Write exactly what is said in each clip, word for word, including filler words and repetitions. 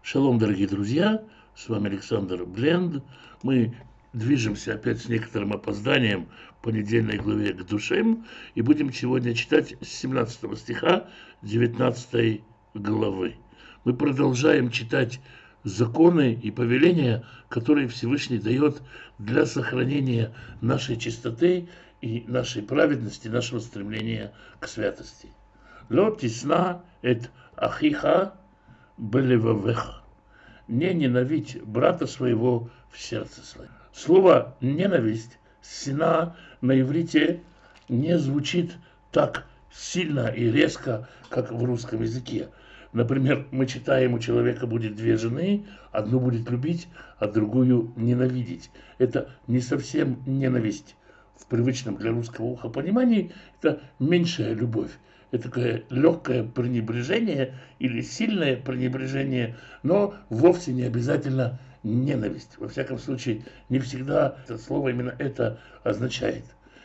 Шалом, дорогие друзья, с вами Александр Бленд. Мы движемся опять с некоторым опозданием по недельной главе к душам и будем сегодня читать с семнадцатого стиха девятнадцатой главы. Мы продолжаем читать законы и повеления, которые Всевышний дает для сохранения нашей чистоты и нашей праведности, нашего стремления к святости. Ло тисна эт ахиха белевавеха. Не ненавидь брата своего в сердце своем. Слово ненависть, сина на иврите не звучит так сильно и резко, как в русском языке. Например, мы читаем, у человека будет две жены, одну будет любить, а другую ненавидеть. Это не совсем ненависть в привычном для русского уха понимании, это меньшая любовь. Это такое легкое пренебрежение или сильное пренебрежение, но вовсе не обязательно ненависть. Во всяком случае, не всегда это слово именно это означает.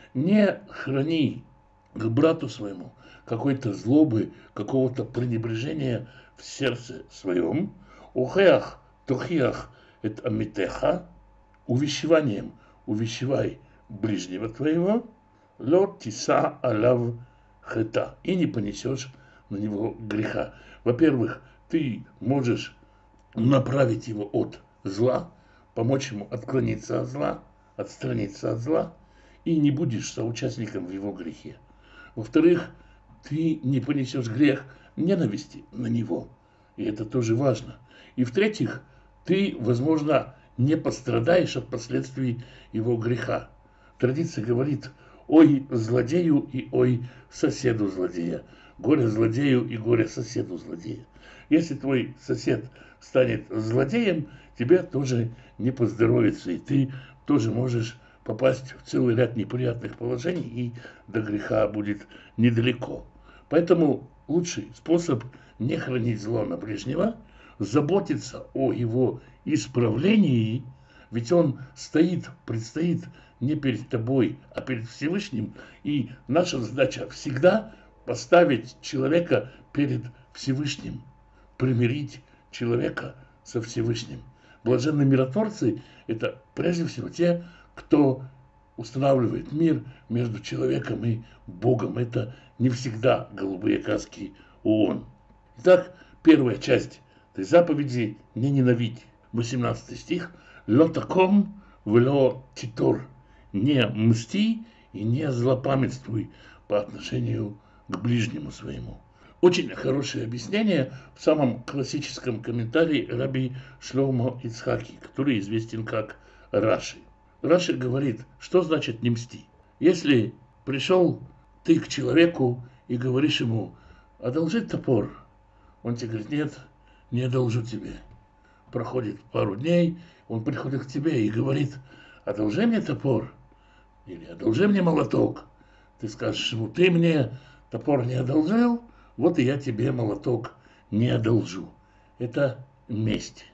Не храни к брату своему какой-то злобы, какого-то пренебрежения в сердце своем. Ухеах, тухиах, это амитеха, увещеванием увещевай ближнего твоего, ло тиса алав хэта, и не понесешь на него греха. Во-первых, ты можешь направить его от зла, помочь ему отклониться от зла, отстраниться от зла, и не будешь соучастником в его грехе. Во-вторых, ты не понесешь грех ненависти на него, и это тоже важно. И в-третьих, ты, возможно, не пострадаешь от последствий его греха. Традиция говорит: ой злодею и ой соседу злодея, горе злодею и горе соседу злодея. Если твой сосед станет злодеем, тебе тоже не поздоровится, и ты тоже можешь попасть в целый ряд неприятных положений, и до греха будет недалеко. Поэтому лучший способ не хранить зло на ближнего, заботиться о его исправлении, ведь он стоит, предстоит не перед тобой, а перед Всевышним, и наша задача всегда поставить человека перед Всевышним, примирить человека со Всевышним. Блаженные миротворцы – это прежде всего те, кто устанавливает мир между человеком и Богом. Это не всегда голубые каски ООН. Итак, первая часть этой заповеди – не ненавидь. восемнадцатый стих. «Ло таком вело титор». Не мсти и не злопамятствуй по отношению к ближнему своему. Очень хорошее объяснение в самом классическом комментарии раби Шломо Ицхаки, который известен как Раши. Раши говорит, что значит не мсти. Если пришел ты к человеку и говоришь ему: одолжи топор, он тебе говорит: нет, не одолжу тебе. Проходит пару дней, он приходит к тебе и говорит: одолжи мне топор, или одолжи мне молоток. Ты скажешь ему: ты мне топор не одолжил, вот и я тебе молоток не одолжу. Это месть.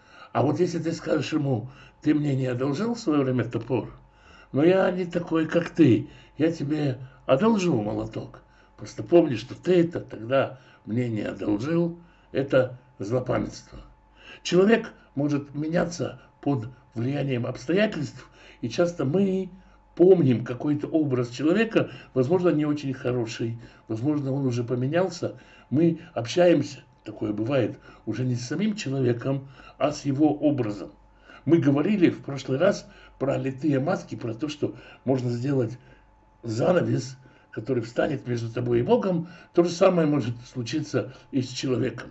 А вот если ты скажешь ему: ты мне не одолжил в свое время топор, но я не такой, как ты, я тебе одолжу молоток. Просто помни, что ты это тогда мне не одолжил. Это злопамятство. Человек может меняться под влиянием обстоятельств, и часто мы помним какой-то образ человека, возможно, не очень хороший, возможно, он уже поменялся. Мы общаемся, такое бывает, уже не с самим человеком, а с его образом. Мы говорили в прошлый раз про литые маски, про то, что можно сделать занавес, который встанет между тобой и Богом. То же самое может случиться и с человеком.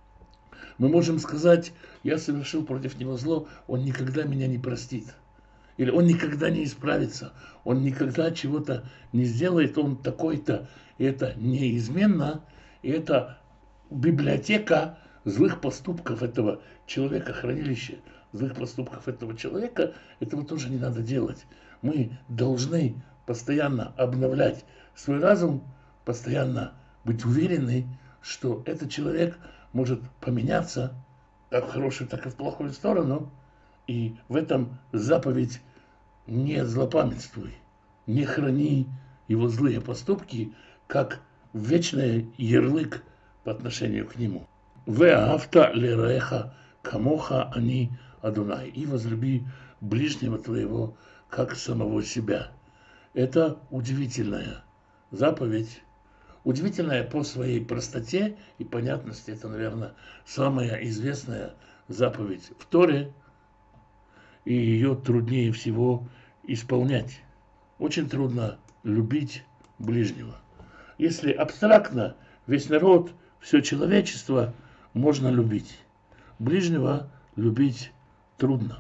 Мы можем сказать: я совершил против него зло, он никогда меня не простит. Или он никогда не исправится, он никогда чего-то не сделает, он такой-то. И это неизменно, и это библиотека злых поступков этого человека, хранилище злых поступков этого человека. Этого тоже не надо делать. Мы должны постоянно обновлять свой разум, постоянно быть уверены, что этот человек может поменяться как в хорошую, так и в плохую сторону. И в этом заповедь: не злопамятствуй, не храни его злые поступки, как вечный ярлык по отношению к нему. Веаавта лераэха камоха они Адунай, и возлюби ближнего твоего, как самого себя. Это удивительная заповедь, удивительная по своей простоте и понятности. Это, наверное, самая известная заповедь в Торе, и ее труднее всего исполнять. Очень трудно любить ближнего. Если абстрактно, весь народ, все человечество можно любить. Ближнего любить трудно.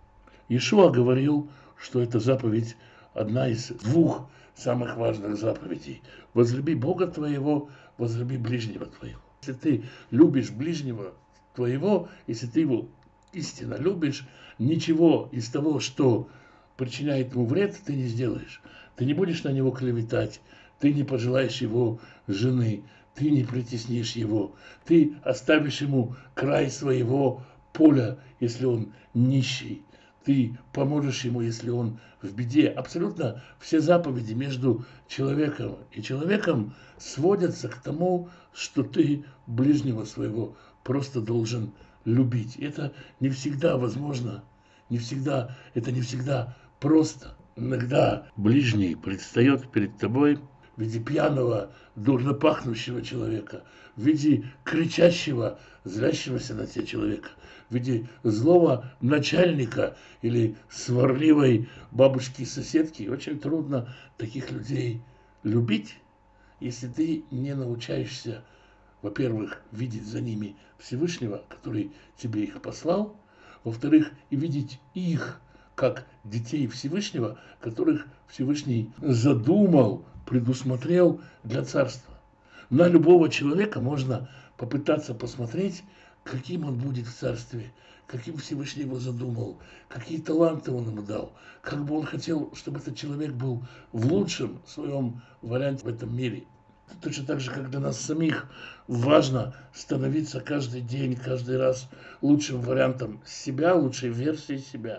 Иешуа говорил, что эта заповедь одна из двух самых важных заповедей. Возлюби Бога твоего, возлюби ближнего твоего. Если ты любишь ближнего твоего, если ты его истинно любишь, ничего из того, что причиняет ему вред, ты не сделаешь. Ты не будешь на него клеветать, ты не пожелаешь его жены, ты не притеснишь его, ты оставишь ему край своего поля, если он нищий. Ты поможешь ему, если он в беде. Абсолютно все заповеди между человеком и человеком сводятся к тому, что ты ближнего своего просто должен любить. Это не всегда возможно, не всегда, это не всегда просто. Иногда ближний предстает перед тобой в виде пьяного, дурно пахнущего человека, в виде кричащего, злящегося на тебя человека, в виде злого начальника или сварливой бабушки-соседки. Очень трудно таких людей любить, если ты не научаешься, во-первых, видеть за ними Всевышнего, который тебе их послал, во-вторых, и видеть их как детей Всевышнего, которых Всевышний задумал, предусмотрел для царства. На любого человека можно попытаться посмотреть, каким он будет в царстве, каким Всевышний его задумал, какие таланты он ему дал, как бы он хотел, чтобы этот человек был в лучшем своем варианте в этом мире. Точно так же, как для нас самих важно становиться каждый день, каждый раз лучшим вариантом себя, лучшей версией себя.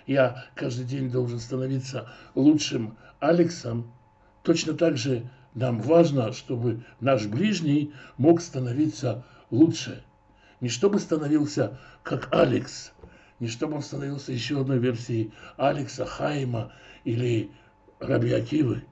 Я каждый день должен становиться лучшим Алексом. Точно так же нам важно, чтобы наш ближний мог становиться лучше. Не чтобы становился как Алекс, не чтобы он становился еще одной версией Алекса, Хаима или Раби Акивы,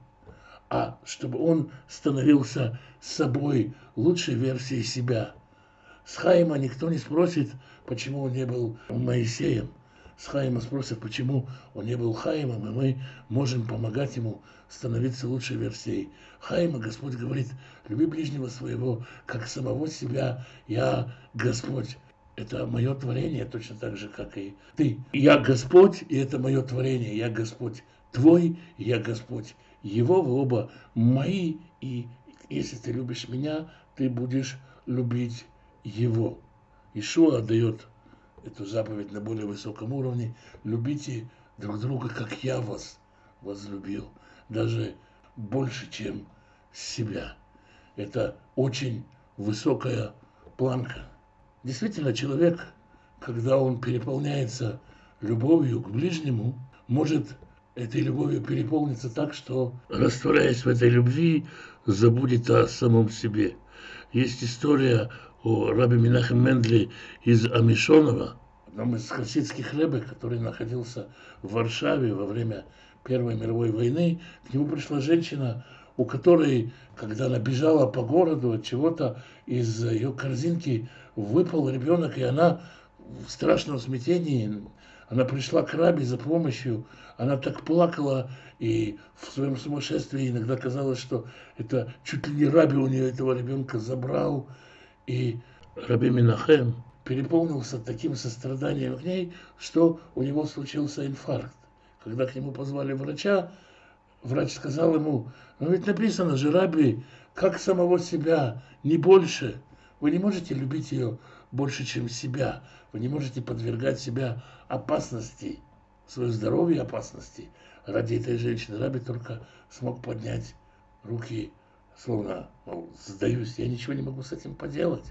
а чтобы он становился собой, лучшей версией себя. С Хаима никто не спросит, почему он не был Моисеем. С Хаима спросят, почему он не был Хаимом, и мы можем помогать ему становиться лучшей версией Хаима. Господь говорит: люби ближнего своего, как самого себя. Я Господь. Это мое творение, точно так же, как и ты. Я Господь, и это мое творение. Я Господь твой, и я Господь его. Вы оба мои, и если ты любишь меня, ты будешь любить его. Иешуа дает эту заповедь на более высоком уровне. Любите друг друга, как я вас возлюбил. Даже больше, чем себя. Это очень высокая планка. Действительно, человек, когда он переполняется любовью к ближнему, может этой любовью переполниться так, что, растворяясь в этой любви, забудет о самом себе. Есть история о рабби Менахем Менделе из Амишонова, одном из хасидских ребе, который находился в Варшаве во время Первой мировой войны. К нему пришла женщина, у которой, когда она бежала по городу от чего-то, из ее корзинки выпал ребенок, и она в страшном смятении, она пришла к рабби за помощью, она так плакала, и в своем сумасшествии иногда казалось, что это чуть ли не рабби у нее этого ребенка забрал. И рабби Менахем переполнился таким состраданием к ней, что у него случился инфаркт. Когда к нему позвали врача, врач сказал ему: ну ведь написано же, рабби, как самого себя, не больше. Вы не можете любить ее больше, чем себя. Вы не можете подвергать себя опасности, свое здоровье опасности ради этой женщины. Рабби только смог поднять руки, словно, мол, сдаюсь, я ничего не могу с этим поделать.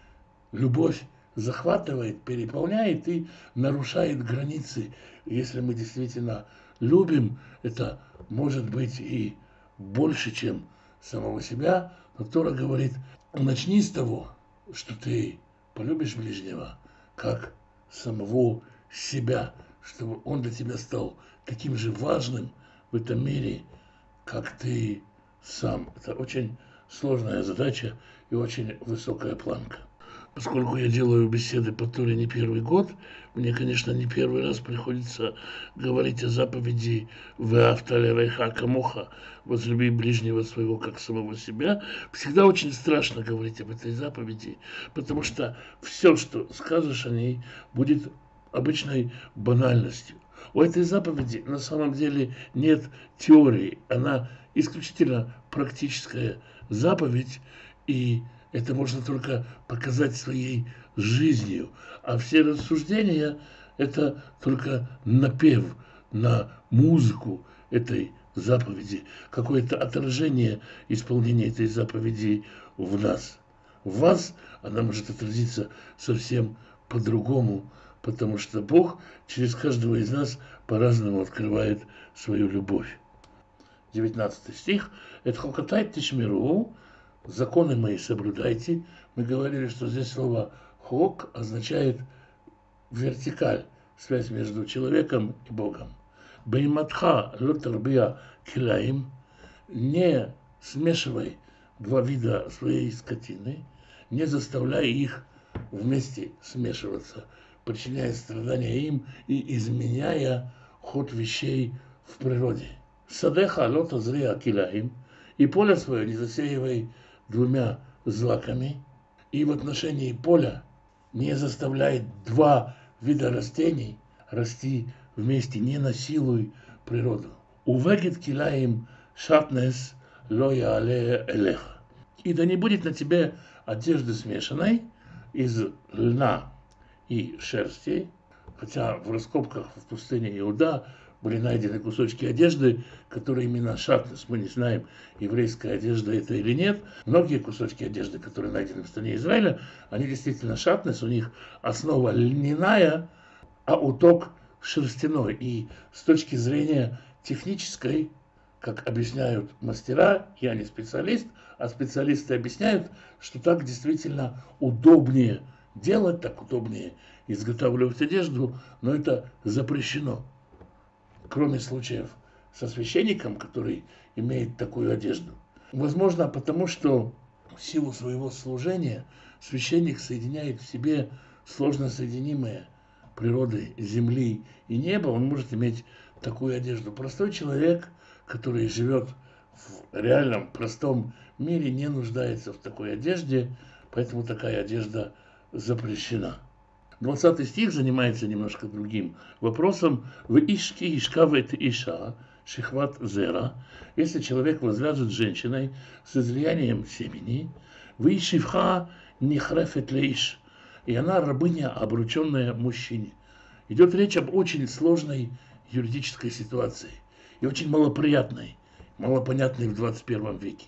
Любовь захватывает, переполняет и нарушает границы. Если мы действительно любим, это может быть и больше, чем самого себя. Но Тора говорит: начни с того, что ты полюбишь ближнего, как самого себя, чтобы он для тебя стал таким же важным в этом мире, как ты сам. Это очень сложная задача и очень высокая планка. Поскольку я делаю беседы по Торе не первый год, мне, конечно, не первый раз приходится говорить о заповеди «Веавта лерейха камоха», «Возлюби ближнего своего, как самого себя». Всегда очень страшно говорить об этой заповеди, потому что все, что скажешь о ней, будет обычной банальностью. У этой заповеди на самом деле нет теории, она исключительно практическая заповедь, и это можно только показать своей жизнью. А все рассуждения – это только напев на музыку этой заповеди, какое-то отражение исполнения этой заповеди в нас. В вас она может отразиться совсем по-другому, потому что Бог через каждого из нас по-разному открывает свою любовь. девятнадцатый стих. «Эт хокатай тишмиру», законы мои соблюдайте. Мы говорили, что здесь слово хок означает вертикаль, связь между человеком и Богом. Бейматха лотарбия килаим, не смешивай два вида своей скотины, не заставляй их вместе смешиваться, причиняя страдания им и изменяя ход вещей в природе. Садеха лота зрия килаим, и поле свое не засеивай двумя злаками, и в отношении поля не заставляй два вида растений расти вместе, не насилуй природу. Увегет килаим шатнес лоя але элеха. И да не будет на тебе одежды смешанной из льна и шерсти, хотя в раскопках в пустыне Иуда были найдены кусочки одежды, которые именно шатнес. Мы не знаем, еврейская одежда это или нет. Многие кусочки одежды, которые найдены в стране Израиля, они действительно шатнес, у них основа льняная, а уток шерстяной. И с точки зрения технической, как объясняют мастера, я не специалист, а специалисты объясняют, что так действительно удобнее делать, так удобнее изготавливать одежду, но это запрещено. Кроме случаев со священником, который имеет такую одежду. Возможно, потому что в силу своего служения священник соединяет в себе сложно соединимые природы земли и неба, он может иметь такую одежду. Простой человек, который живет в реальном простом мире, не нуждается в такой одежде, поэтому такая одежда запрещена. двадцатый стих занимается немножко другим вопросом. «В ишки ишкавет иша шихват зера». Если человек возляжет с женщиной с излиянием семени, «в ишивха нихрефет лейш», и она рабыня, обрученная мужчине. Идет речь об очень сложной юридической ситуации и очень малоприятной, малопонятной в двадцать первом веке.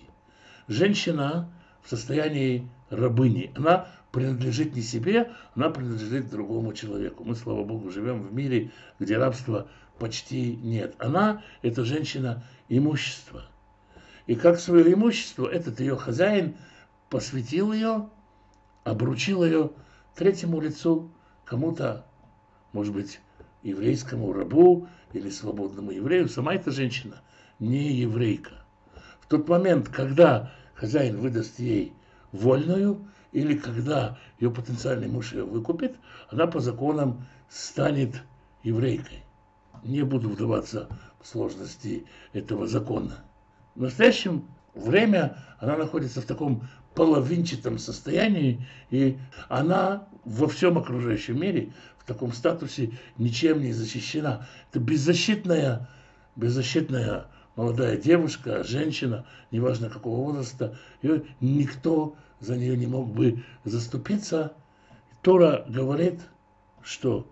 Женщина в состоянии рабыни, она принадлежит не себе, она принадлежит другому человеку. Мы, слава Богу, живем в мире, где рабства почти нет. Она, эта женщина, имущество. И как свое имущество, этот ее хозяин посвятил ее, обручил ее третьему лицу, кому-то, может быть, еврейскому рабу или свободному еврею. Сама эта женщина не еврейка. В тот момент, когда хозяин выдаст ей вольную, или когда ее потенциальный муж ее выкупит, она по законам станет еврейкой. Не буду вдаваться в сложности этого закона. В настоящем время она находится в таком половинчатом состоянии, и она во всем окружающем мире в таком статусе ничем не защищена. Это беззащитная, беззащитная молодая девушка, женщина, неважно какого возраста, ее никто за нее не мог бы заступиться. Тора говорит, что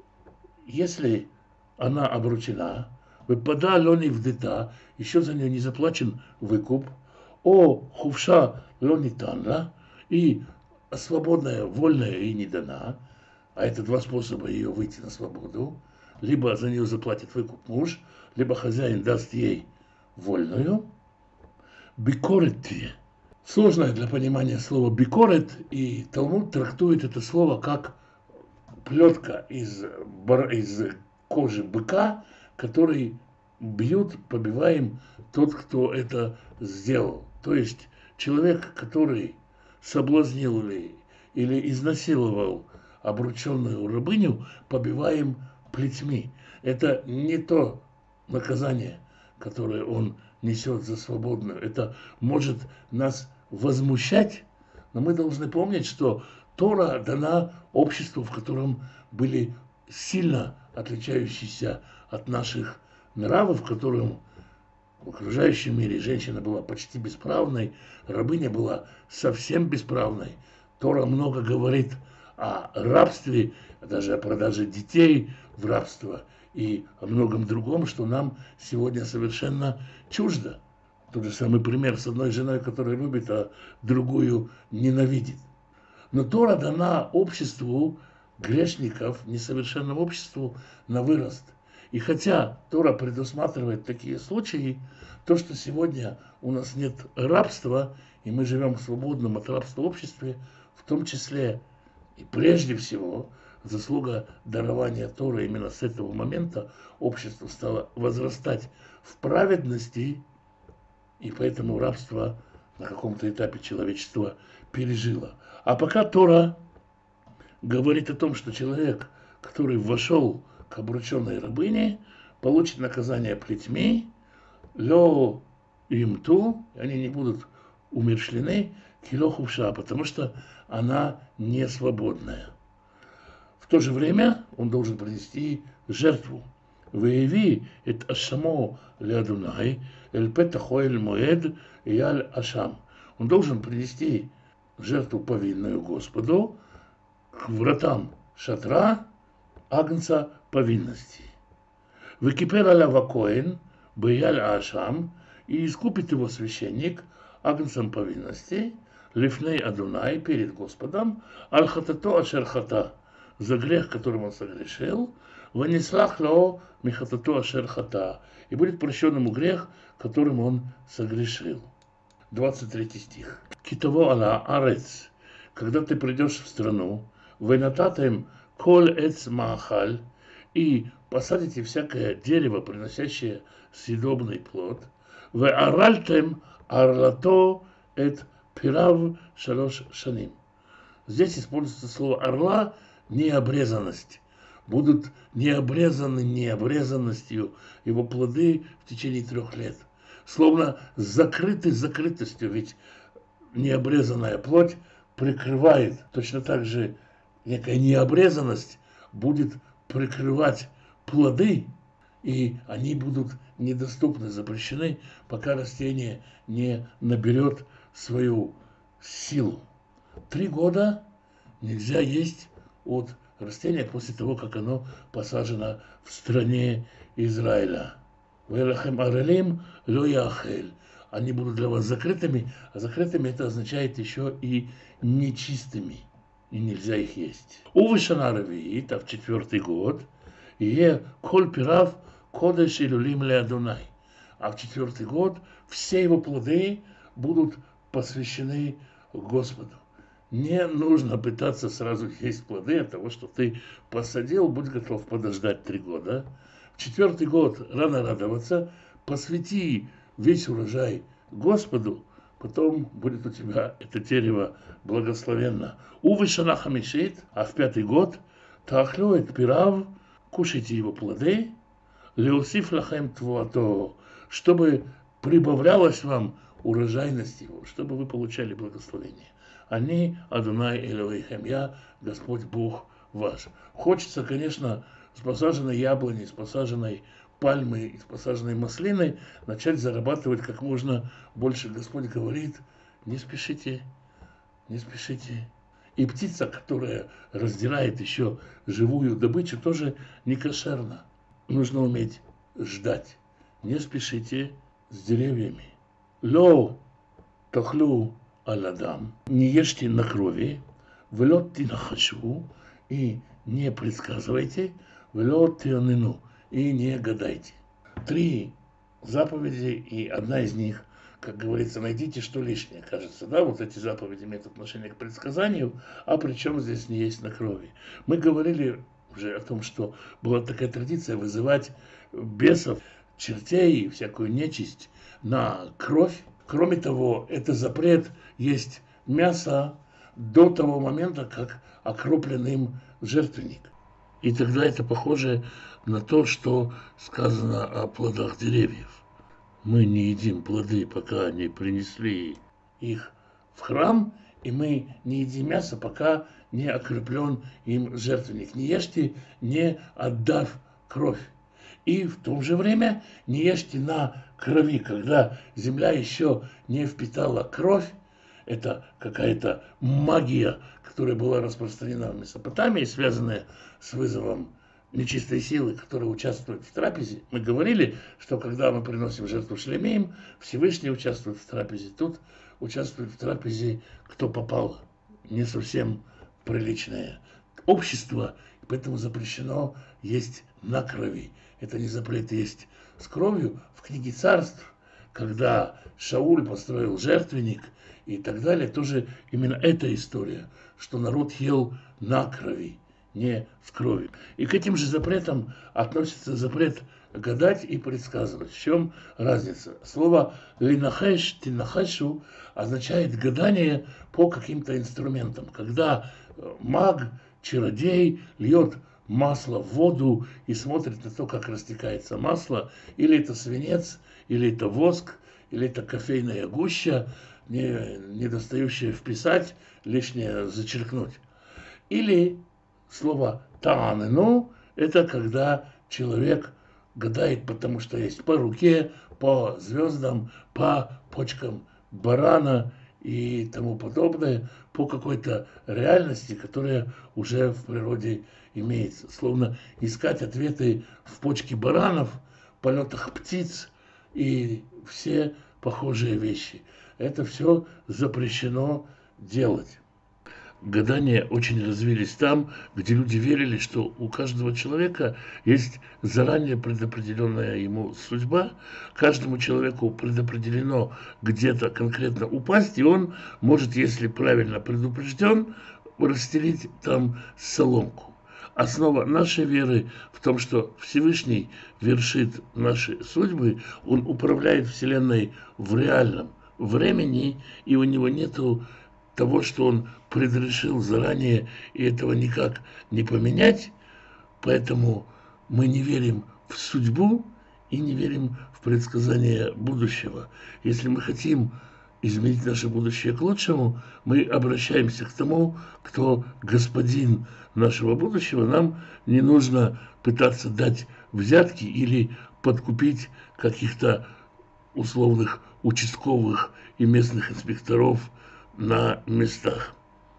если она обручена, выпада лони вдета, еще за нее не заплачен выкуп, о хувша лони танла, и свободная, вольная ей не дана, а это два способа ее выйти на свободу, либо за нее заплатит выкуп муж, либо хозяин даст ей вольную. Бикорет. Сложное для понимания слово бикорет, и Талмуд трактует это слово как плетка из, из кожи быка, который бьют, побиваем тот, кто это сделал. То есть человек, который соблазнил или, или изнасиловал обрученную рабыню, побиваем плетьми. Это не то наказание, которое он несет за свободную. Это может нас возмущать, но мы должны помнить, что Тора дана обществу, в котором были сильно отличающиеся от наших нравов, в котором в окружающем мире женщина была почти бесправной, рабыня была совсем бесправной. Тора много говорит о рабстве, даже о продаже детей в рабство и о многом другом, что нам сегодня совершенно чуждо. Тот же самый пример с одной женой, которая любит, а другую ненавидит. Но Тора дана обществу грешников, несовершенному обществу на вырост. И хотя Тора предусматривает такие случаи, то, что сегодня у нас нет рабства, и мы живем в свободном от рабства обществе, в том числе и прежде всего заслуга дарования Торы, именно с этого момента общество стало возрастать в праведности, и поэтому рабство на каком-то этапе человечества пережило. А пока Тора говорит о том, что человек, который вошел к обрученной рабыне, получит наказание плетьми, лё имту, они не будут умерщвлены, кило хувша, потому что она не свободная. В то же время он должен принести жертву. Вееви эт ашамо леадунай, эль петахо эль моэд, яль ашам. Он должен принести жертву повинную Господу к вратам шатра агнца повинности. Векипер аля вакоин, беяль ашам, и искупит его священник агнцем повинности, лифней Адунай, перед Господом, аль-хатато ашер-хата, за грех, которым он согрешил, ванислах ло михатато ашер-хата, и будет прощен ему грех, которым он согрешил. двадцать третий стих. Китово ала арец, когда ты придешь в страну, венататем коль эц маахаль, и посадите всякое дерево, приносящее съедобный плод, ве аральтем арлато эт пирав шалош шаним. Здесь используется слово орла, необрезанность. Будут необрезаны необрезанностью его плоды в течение трех лет. Словно закрыты закрытостью, ведь необрезанная плоть прикрывает. Точно так же некая необрезанность будет прикрывать плоды, и они будут недоступны, запрещены, пока растение не наберет свою силу. Три года нельзя есть от растения после того, как оно посажено в стране Израиля. Велахем арелим ло яхель. Они будут для вас закрытыми, а закрытыми это означает еще и нечистыми, и нельзя их есть. Увы шанаравиит, а в четвертый год, е коль пирав кодеш илюлим ле Адунай. А в четвертый год все его плоды будут посвящены Господу. Не нужно пытаться сразу есть плоды от того, что ты посадил, будь готов подождать три года. В четвертый год рано радоваться, посвяти весь урожай Господу, потом будет у тебя это дерево благословенно. Увы шана хамишит, а в пятый год таахлюет пирав, кушайте его плоды, леусиф лахем твуато, чтобы прибавлялось вам урожайность его, чтобы вы получали благословение. Они, Адунай Элохейхем, я, Господь Бог ваш. Хочется, конечно, с посаженной яблони, с посаженной пальмы, с посаженной маслины начать зарабатывать как можно больше. Господь говорит, не спешите, не спешите. И птица, которая раздирает еще живую добычу, тоже не кошерна. Нужно уметь ждать. Не спешите с деревьями. Ло тохлю аладам. Не ешьте на крови. Велот тинахашу. И не предсказывайте. Велот тианину. И не гадайте. Три заповеди, и одна из них, как говорится, найдите, что лишнее, кажется, да, вот эти заповеди имеют отношение к предсказанию, а причем здесь не есть на крови. Мы говорили уже о том, что была такая традиция вызывать бесов, чертей и всякую нечисть на кровь. Кроме того, это запрет есть мясо до того момента, как окроплен им жертвенник. И тогда это похоже на то, что сказано о плодах деревьев. Мы не едим плоды, пока не принесли их в храм, и мы не едим мясо, пока не окреплен им жертвенник. Не ешьте, не отдав кровь. И в то же время не ешьте на крови, когда земля еще не впитала кровь. Это какая-то магия, которая была распространена в Месопотамии, связанная с вызовом нечистой силы, которая участвует в трапезе. Мы говорили, что когда мы приносим жертву шлемеем, Всевышний участвует в трапезе. Тут участвует в трапезе кто попал. Не совсем приличное общество, поэтому запрещено есть на крови. Это не запрет есть с кровью. В книге Царств, когда Шауль построил жертвенник и так далее, тоже именно эта история, что народ ел на крови, не в крови. И к этим же запретам относится запрет гадать и предсказывать. В чем разница? Слово «линахеш», «тинахешу» означает гадание по каким-то инструментам. Когда маг, чародей льет масло в воду и смотрит на то, как растекается масло, или это свинец, или это воск, или это кофейная гуща, не, недостающее вписать, лишнее зачеркнуть. Или слово «таанену» – это когда человек гадает, потому что есть по руке, по звездам, по почкам барана и тому подобное, по какой-то реальности, которая уже в природе имеется. Словно искать ответы в почке баранов, полетах птиц и все похожие вещи. Это все запрещено делать. Гадания очень развились там, где люди верили, что у каждого человека есть заранее предопределенная ему судьба. Каждому человеку предопределено где-то конкретно упасть, и он может, если правильно предупрежден, расстелить там соломку. Основа нашей веры в том, что Всевышний вершит наши судьбы, Он управляет Вселенной в реальном времени, и у Него нету того, что Он предрешил заранее, и этого никак не поменять. Поэтому мы не верим в судьбу и не верим в предсказание будущего. Если мы хотим изменить наше будущее к лучшему, мы обращаемся к тому, кто господин нашего будущего. Нам не нужно пытаться дать взятки или подкупить каких-то условных участковых и местных инспекторов на местах.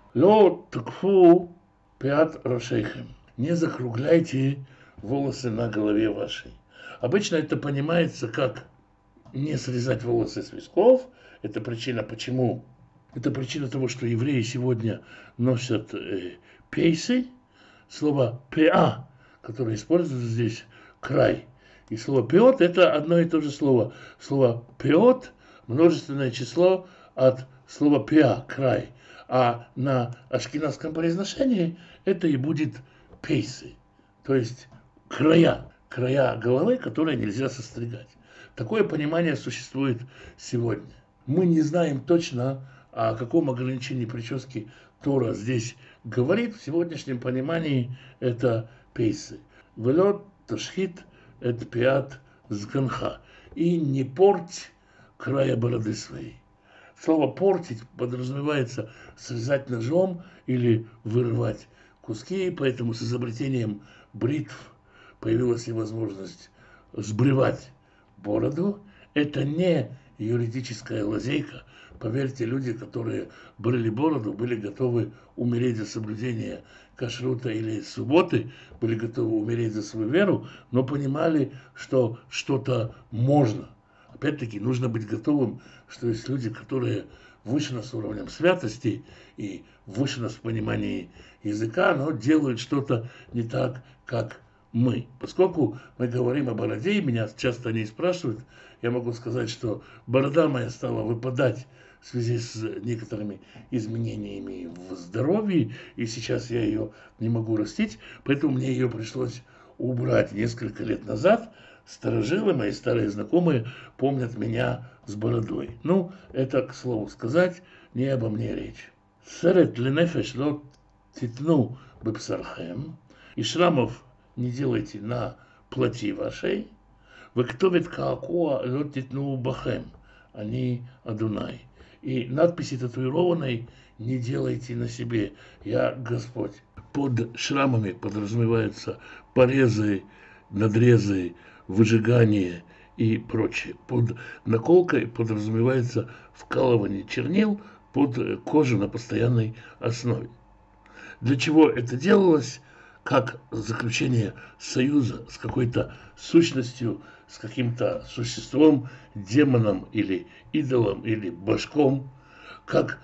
Ло такфу пят рашейхем. Не закругляйте волосы на голове вашей. Обычно это понимается как не срезать волосы с висков. Это причина, почему? Это причина того, что евреи сегодня носят э, пейсы. Слово пеа, которое используется здесь, край. И слово пеот – это одно и то же слово. Слово пеот – множественное число от слова пеа, край. А на ашкеназском произношении это и будет пейсы, то есть края, края головы, которые нельзя состригать. Такое понимание существует сегодня. Мы не знаем точно, о каком ограничении прически Тора здесь говорит. В сегодняшнем понимании это пейсы. Велот ташхит эт пиат сганха. И не порть края бороды своей. Слово «портить» подразумевается срезать ножом или вырывать куски, поэтому с изобретением бритв появилась и возможность сбривать бороду. Это не юридическая лазейка. Поверьте, люди, которые брили бороду, были готовы умереть за соблюдение кашрута или субботы, были готовы умереть за свою веру, но понимали, что что-то можно. Опять-таки, нужно быть готовым, что есть люди, которые выше нас уровнем святости и выше нас в понимании языка, но делают что-то не так, как мы. Поскольку мы говорим о бороде, и меня часто они спрашивают, я могу сказать, что борода моя стала выпадать в связи с некоторыми изменениями в здоровье, и сейчас я ее не могу растить, поэтому мне ее пришлось убрать несколько лет назад. Старожилы, мои старые знакомые, помнят меня с бородой. Ну, это, к слову сказать, не обо мне речь. Серет ленефеш лот титну бепсархем, и шрамов не делайте на плоти вашей. Вы кто ведь каакуа лот титну бахем, они Адунай. И надписи татуированной не делайте на себе, я Господь. Под шрамами подразумеваются порезы, надрезы, выжигание и прочее. Под наколкой подразумевается вкалывание чернил под кожу на постоянной основе. Для чего это делалось? Как заключение союза с какой-то сущностью, с каким-то существом, демоном или идолом, или башком, как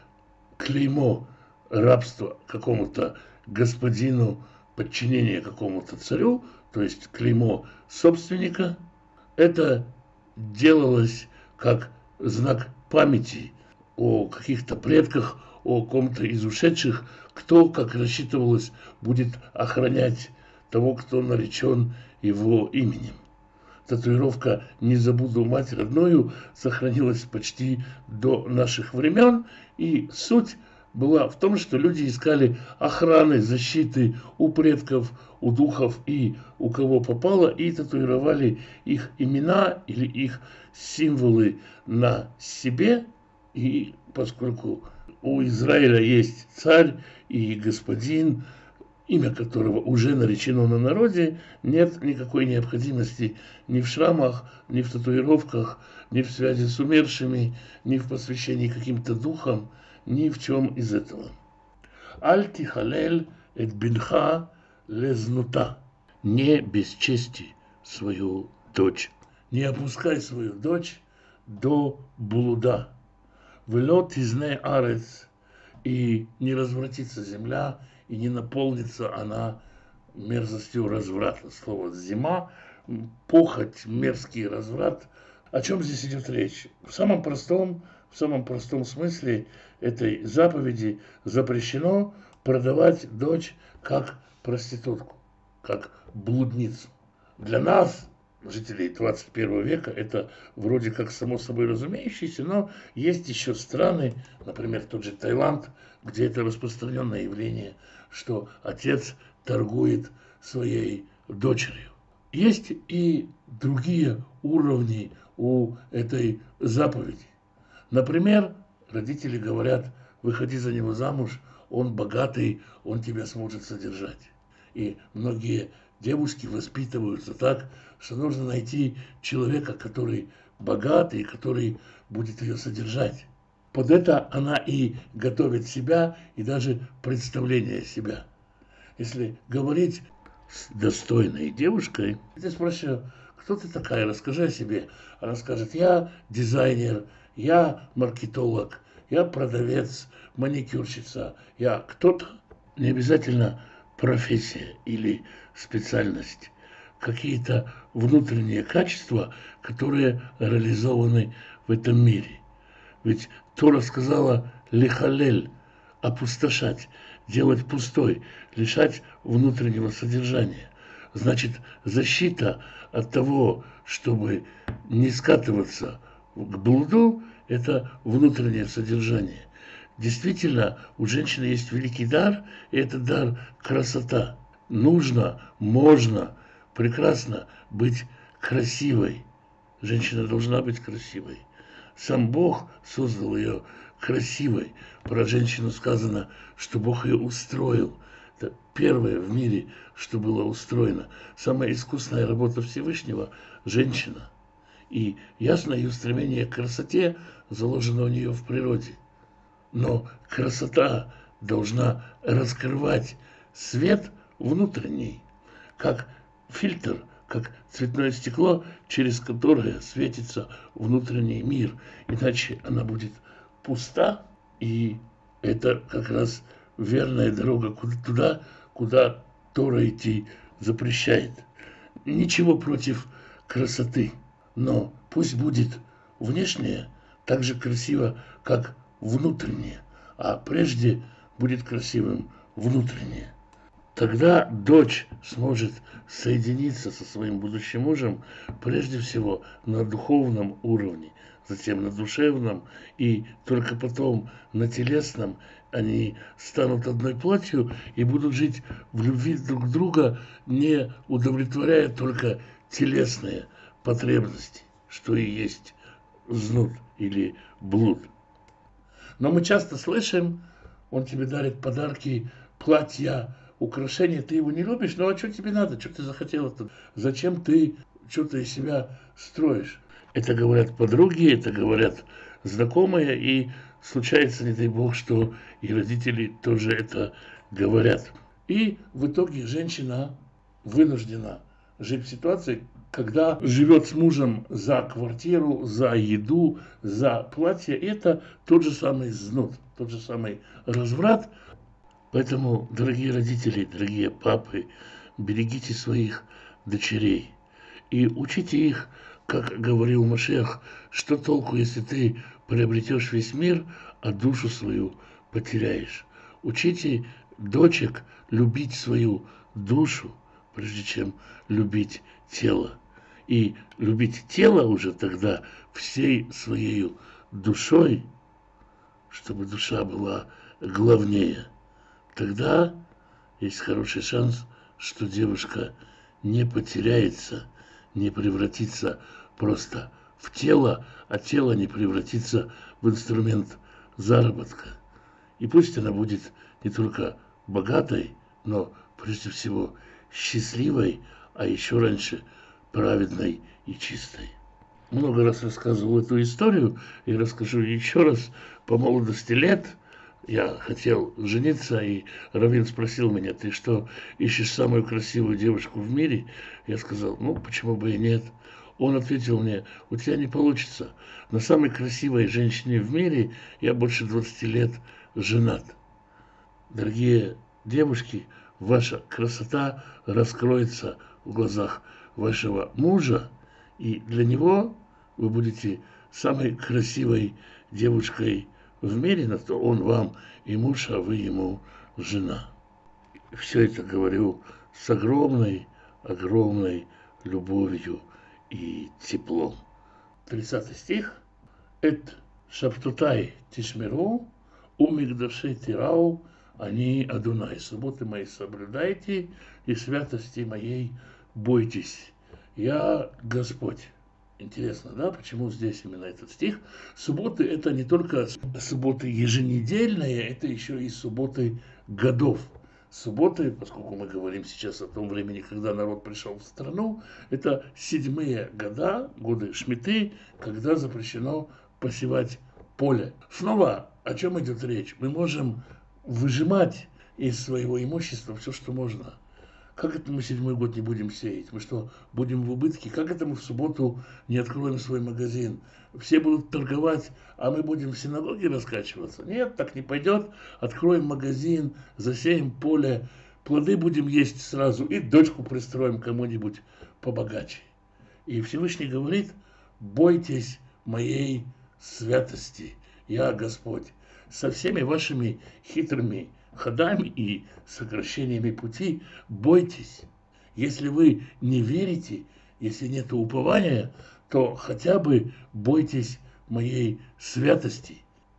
клеймо рабства какому-то господину, подчинение какому-то царю, то есть клеймо собственника. Это делалось как знак памяти о каких-то предках, о ком-то из ушедших, кто, как рассчитывалось, будет охранять того, кто наречен его именем. Татуировка «Не забуду мать родную» сохранилась почти до наших времен, и суть была в том, что люди искали охраны, защиты у предков, у духов и у кого попало, и татуировали их имена или их символы на себе. И поскольку у Израиля есть царь и господин, имя которого уже наречено на народе, нет никакой необходимости ни в шрамах, ни в татуировках, ни в связи с умершими, ни в посвящении каким-то духам, ни в чем из этого. Аль тихалель эт бинха лезнута. Не бесчести свою дочь. Не опускай свою дочь до блуда. Велот изне арец. И не развратится земля, и не наполнится она мерзостью разврата. Слово «зима», похоть, мерзкий разврат. О чем здесь идет речь? В самом простом, в самом простом смысле этой заповеди запрещено продавать дочь как проститутку, как блудницу. Для нас, жителей двадцать первого века, это вроде как само собой разумеющееся, но есть еще страны, например, тот же Таиланд, где это распространенное явление, что отец торгует своей дочерью. Есть и другие уровни у этой заповеди. Например, родители говорят: выходи за него замуж, он богатый, он тебя сможет содержать. И многие девушки воспитываются так, что нужно найти человека, который богатый, который будет ее содержать. Под это она и готовит себя, и даже представление себя. Если говорить с достойной девушкой, ты спросишь: кто ты такая, расскажи о себе. Она скажет: я дизайнер, я маркетолог, я продавец, маникюрщица, я кто-то. Не обязательно профессия или специальность. Какие-то внутренние качества, которые реализованы в этом мире. Ведь Тора сказала лихалель, опустошать, делать пустой, лишать внутреннего содержания. Значит, защита от того, чтобы не скатываться к блуду, это внутреннее содержание. Действительно, у женщины есть великий дар, и это дар красота. Нужно, можно, прекрасно быть красивой. Женщина должна быть красивой. Сам Бог создал ее красивой. Про женщину сказано, что Бог ее устроил. Это первое в мире, что было устроено. Самая искусная работа Всевышнего – женщина. И ясно, ее стремление к красоте заложено у нее в природе. Но красота должна раскрывать свет внутренний, как фильтр, как цветное стекло, через которое светится внутренний мир. Иначе она будет пуста, и это как раз верная дорога туда, куда Тора идти запрещает. ничего против красоты, но пусть будет внешнее так же красиво, как внутреннее, а прежде будет красивым внутреннее. Тогда дочь сможет соединиться со своим будущим мужем прежде всего на духовном уровне, затем на душевном, и только потом на телесном они станут одной плотью и будут жить в любви друг друга, не удовлетворяя только телесные потребности, что и есть знут или блуд. Но мы часто слышим, он тебе дарит подарки, платья, украшения, ты его не любишь, ну а что тебе надо, что ты захотела тут? Зачем ты что-то из себя строишь? Это говорят подруги, это говорят знакомые, и случается, не дай бог, что и родители тоже это говорят. И в итоге женщина вынуждена жить в ситуации, когда живет с мужем за квартиру, за еду, за платье. И это тот же самый знут, тот же самый разврат. Поэтому, дорогие родители, дорогие папы, берегите своих дочерей и учите их, как говорил Машиах, что толку, если ты приобретешь весь мир, а душу свою потеряешь. Учите дочек любить свою душу, прежде чем любить тело. И любить тело уже тогда всей своей душой, чтобы душа была главнее. Тогда есть хороший шанс, что девушка не потеряется, не превратится просто в тело, а тело не превратится в инструмент заработка. И пусть она будет не только богатой, но прежде всего счастливой, а еще раньше праведной и чистой. Много раз рассказывал эту историю и расскажу еще раз. По молодости лет я хотел жениться, и раввин спросил меня: ты что, ищешь самую красивую девушку в мире? Я сказал: ну, почему бы и нет. Он ответил мне: у тебя не получится. На самой красивой женщине в мире я больше двадцати лет женат. Дорогие девушки, ваша красота раскроется в глазах вашего мужа, и для него вы будете самой красивой девушкой в мире, на то он вам и муж, а вы ему жена. Все это говорю с огромной, огромной любовью и теплом. тридцатый стих. «Эт шаптутай тишмеру, умигдаши тирау, они Адунай. Субботы мои соблюдайте, и святости моей бойтесь. Я Господь». Интересно, да, почему здесь именно этот стих? Субботы — это не только субботы еженедельные, это еще и субботы годов. Субботы, поскольку мы говорим сейчас о том времени, когда народ пришел в страну, это седьмые года, годы шмиты, когда запрещено посевать поле. Снова о чем идет речь? Мы можем выжимать из своего имущества все, что можно. Как это мы седьмой год не будем сеять? Мы что, будем в убытке? Как это мы в субботу не откроем свой магазин? Все будут торговать, а мы будем в синагоге раскачиваться? Нет, так не пойдет. Откроем магазин, засеем поле, плоды будем есть сразу и дочку пристроим кому-нибудь побогаче. И Всевышний говорит: бойтесь моей святости, я Господь. Со всеми вашими хитрыми ходами и сокращениями пути бойтесь. Если вы не верите, если нет упования, то хотя бы бойтесь моей святости.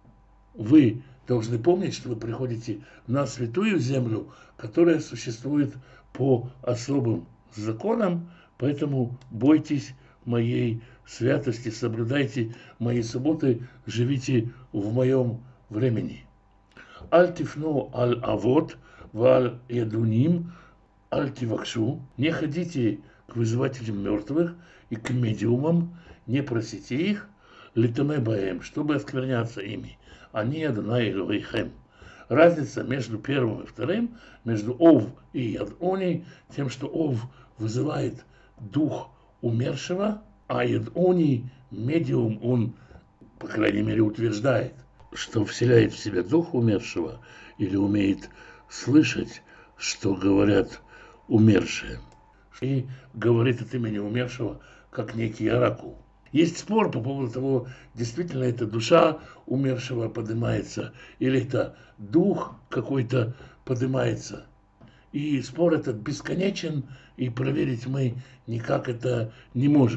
Вы должны помнить, что вы приходите на святую землю, которая существует по особым законам, поэтому бойтесь моей святости, соблюдайте мои субботы, живите в моем времени. Аль тифну аль авот, валь ядуним, аль тивакшу. Не ходите к вызывателям мертвых и к медиумам, не просите их, литаме баем, чтобы оскверняться ими. Они Адонай Элокейхем. Разница между первым и вторым, между Ов и Ядони, тем, что Ов вызывает дух умершего, а Ядони, медиум, он, по крайней мере, утверждает, что вселяет в себя дух умершего или умеет слышать, что говорят умершие. и говорит от имени умершего, как некий оракул. Есть спор по поводу того, действительно это душа умершего поднимается, или это дух какой-то поднимается. И спор этот бесконечен, и проверить мы никак это не можем.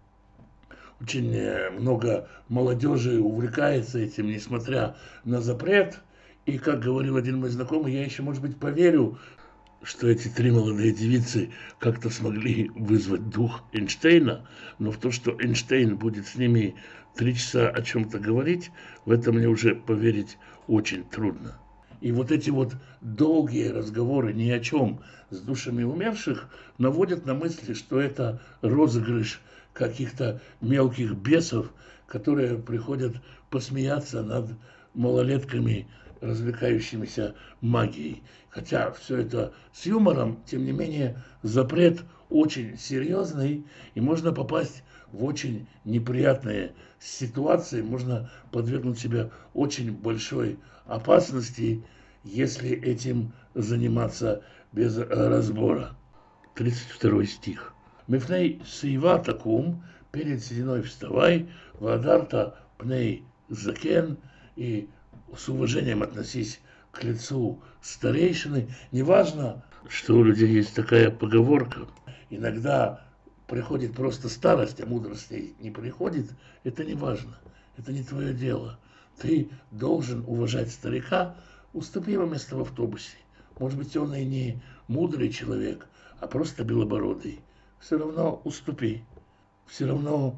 Очень много молодежи увлекается этим, несмотря на запрет. И, как говорил один мой знакомый, я еще, может быть, поверю, что эти три молодые девицы как-то смогли вызвать дух Эйнштейна, но в то, что Эйнштейн будет с ними три часа о чем-то говорить, в это мне уже поверить очень трудно. И вот эти вот долгие разговоры ни о чем с душами умерших наводят на мысли, что это розыгрыш каких-то мелких бесов, которые приходят посмеяться над малолетками, развлекающимися магией. Хотя все это с юмором, тем не менее, запрет очень серьезный, и можно попасть в очень неприятные ситуации, можно подвергнуть себя очень большой опасности, если этим заниматься без разбора. тридцать второй стих. Мифней сива такум, перед сединой вставай, вадарта пней закен, и с уважением относись к лицу старейшины. Неважно, что у людей есть такая поговорка. Иногда приходит просто старость, а мудрости не приходит. Это не важно. Это не твое дело. Ты должен уважать старика. Уступи ему место в автобусе. Может быть, он и не мудрый человек, а просто белобородый. Все равно уступи. Все равно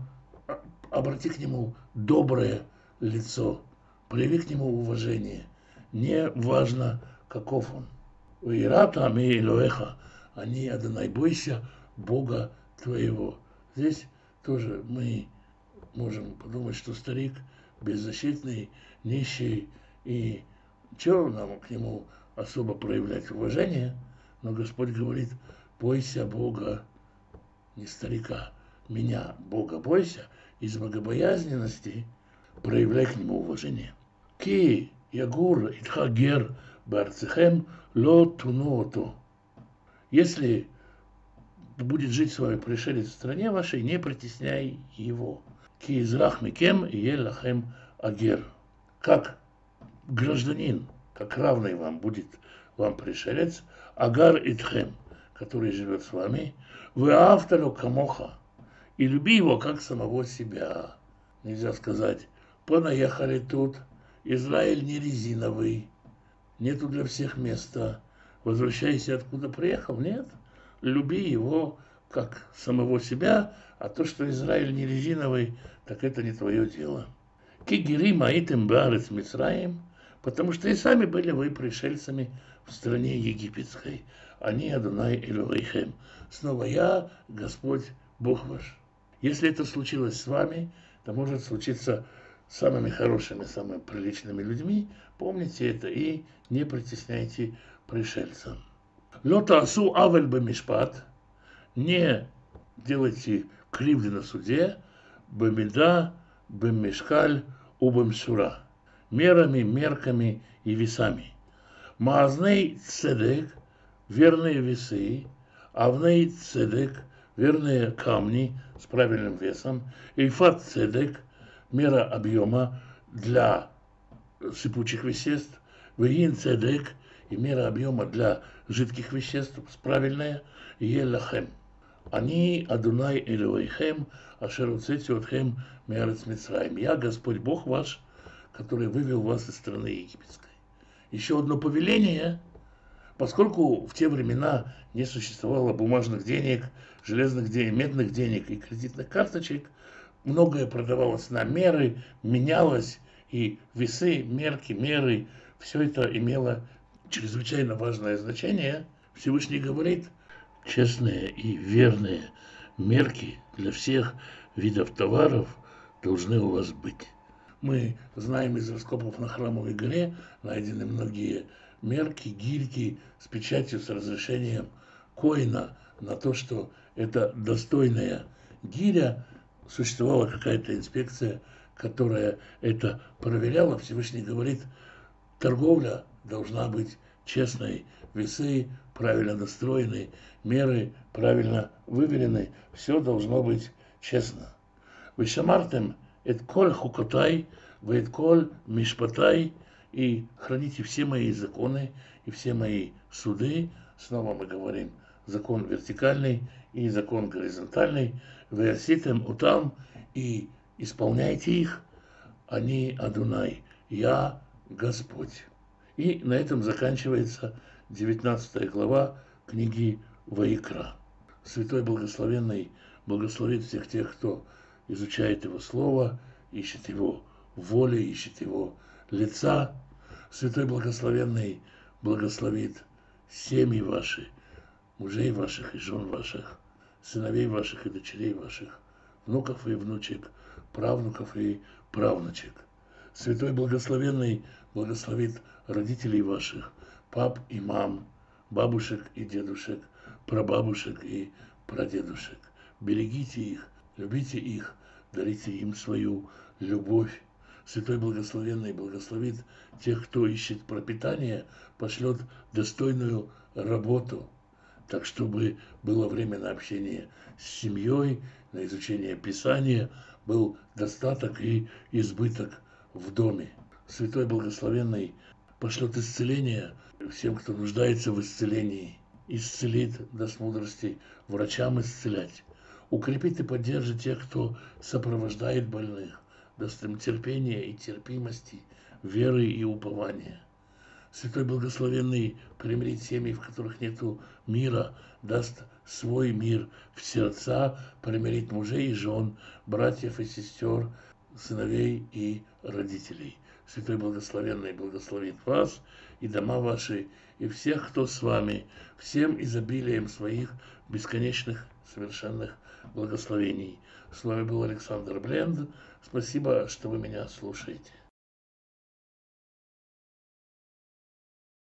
обрати к нему доброе лицо. Прояви к нему уважение. Не важно, каков он. Уирата ми Элоэха, они Адонай, бойся Бога твоего. Здесь тоже мы можем подумать, что старик беззащитный, нищий, и чего нам к нему особо проявлять уважение? Но Господь говорит, бойся Бога, не старика, меня, Бога, бойся, из богобоязненности проявляй к нему уважение. Ки ягур итха гер барцехем ло тунуоту. Если будет жить с вами пришелец в стране вашей, не притесняй его. Ки израх микем елахем агер. Как гражданин, как равный вам будет вам пришелец, агар итхем, который живет с вами, вы автору камоха, и люби его как самого себя. Нельзя сказать, понаехали тут, Израиль не резиновый, нету для всех места, возвращайся откуда приехал. Нет, люби его как самого себя, а то, что Израиль не резиновый, так это не твое дело. Кигири маитем баарец Мицраим, потому что и сами были вы пришельцами в стране египетской. Они Адонай Элоэйхем. Снова я, Господь, Бог ваш. Если это случилось с вами, то может случиться с самыми хорошими, самыми приличными людьми. Помните это и не притесняйте пришельца. Лота асу авель бемишпат. Не делайте кривды на суде. Бемида, бемишкаль, убемшура. Мерами, мерками и весами. Маазней цедек, верные весы. Авней цедек, верные камни с правильным весом. Эйфат цедек, мера объема для сыпучих веществ. Вегин цедек, и мера объема для жидких веществ, правильная. Елахем. Они Адонай Элоэйхем, ашер уцети отхем меарец Мицраим. Я, Господь Бог ваш, который вывел вас из страны египетской. Еще одно повеление, поскольку в те времена не существовало бумажных денег, железных денег, медных денег и кредитных карточек, многое продавалось на меры, менялось, и весы, мерки, меры, все это имело чрезвычайно важное значение. Всевышний говорит, честные и верные мерки для всех видов товаров должны у вас быть. Мы знаем из раскопов на Храмовой горе найдены многие мерки, гильки с печатью, с разрешением коина на то, что это достойная гиря. Существовала какая-то инспекция, которая это проверяла. Всевышний говорит, торговля должна быть честной, весы правильно настроены, меры правильно выверены, все должно быть честно. Вишамартем эт коль хукотай, вэт коль мишпатай, и храните все мои законы и все мои суды. Снова мы говорим закон вертикальный и закон горизонтальный. Веаситем утам, и исполняйте их. Они Адунай, я Господь. И на этом заканчивается девятнадцатая глава книги Ваикра. Святой Благословенный благословит всех тех, кто изучает Его Слово, ищет Его воли, ищет Его лица. Святой Благословенный благословит семьи ваши, мужей ваших и жен ваших, сыновей ваших и дочерей ваших, внуков и внучек, правнуков и правнучек. Святой Благословенный благословит родителей ваших, пап и мам, бабушек и дедушек, прабабушек и прадедушек. Берегите их, любите их, дарите им свою любовь. Святой Благословенный благословит тех, кто ищет пропитание, пошлет достойную работу, так чтобы было время на общение с семьей, на изучение Писания, был достаток и избыток в доме. Святой Благословенный пошлет исцеление всем, кто нуждается в исцелении, исцелит, даст мудрости врачам исцелять, укрепит и поддержит тех, кто сопровождает больных, даст им терпения и терпимости, веры и упования. Святой Благословенный примирит семьи, в которых нету мира, даст свой мир в сердца, примирит мужей и жен, братьев и сестер, сыновей и родителей. Святой Благословенный благословит вас и дома ваши, и всех, кто с вами, всем изобилием своих бесконечных совершенных благословений. С вами был Александр Бленд. Спасибо, что вы меня слушаете.